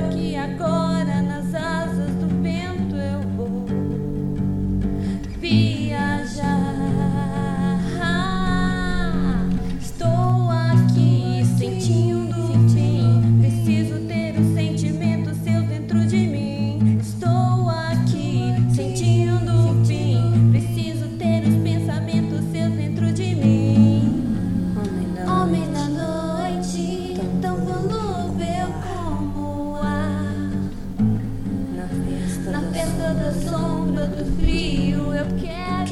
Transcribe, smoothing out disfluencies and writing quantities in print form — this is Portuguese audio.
que agora nas asas do vento eu vou viajar. Estou aqui sentindo bem, preciso ter um sentimento seu dentro de mim. Estou aqui sentindo bem, preciso ter os pensamentos seus dentro de mim. Homem da noite, tão volúvel como o ar. Na festa da sombra do frio eu quero